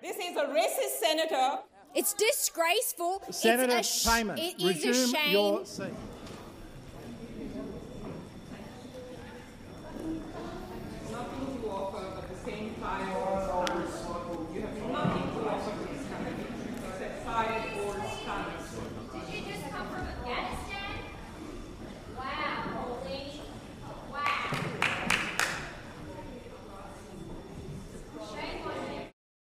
This is a racist senator. It's disgraceful. Senator it's Payman, it is resume a shame. your seat. Nothing to offer but the same kind of standards. You have nothing to offer to this country except tired old standards. Did you just come from Afghanistan? Wow, old lady. Wow. Shame on you.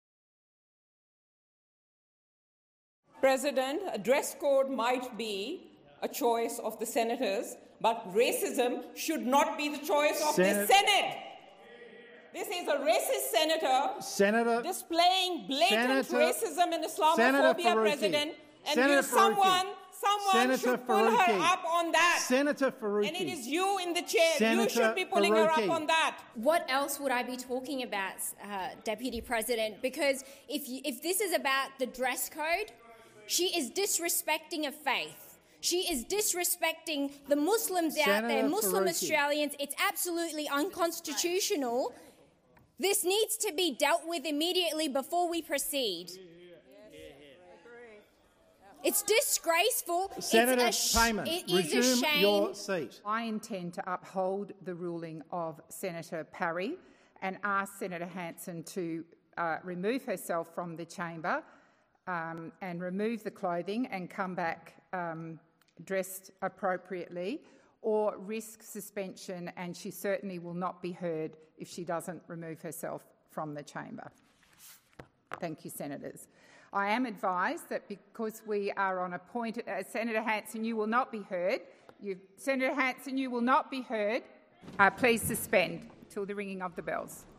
President, a dress code might be a choice of the senators, but racism should not be the choice of the Senate. This is a racist senator displaying blatant racism and Islamophobia, President, and someone should pull her up on that. Senator Faruqi. And it is you in the chair. Senator you should be pulling her Faruqi. up on that. What else would I be talking about, Deputy President? Because if this is about the dress code, she is disrespecting a faith. She is disrespecting the Muslims out there, Muslim Australians. It's absolutely unconstitutional. This needs to be dealt with immediately before we proceed. It's disgraceful. Senator Payman, it is a resume shame. your seat. I intend to uphold the ruling of Senator Parry and ask Senator Hanson to remove herself from the chamber and remove the clothing and come back dressed appropriately, or risk suspension, and she certainly will not be heard if she doesn't remove herself from the chamber. Thank you, Senators. I am advised that because we are on a point, Senator Hanson, you will not be heard. Senator Hanson, you will not be heard. Please suspend till the ringing of the bells.